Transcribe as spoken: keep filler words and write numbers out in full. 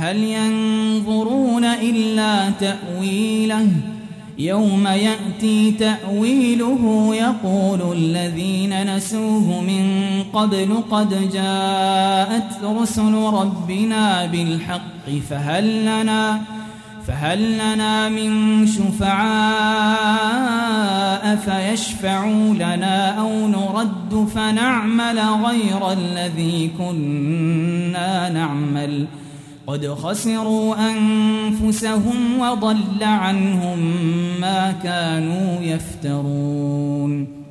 هل ينظرون إلا تأويله يوم يأتي تأويله يقول الذين نسوه من قبل قد جاءت رسل ربنا بالحق فهل لنا فهل لنا من شفعاء فيشفعوا لنا أو نرد فنعمل غير الذي كنا نعمل قد خسروا أنفسهم وضل عنهم ما كانوا يفترون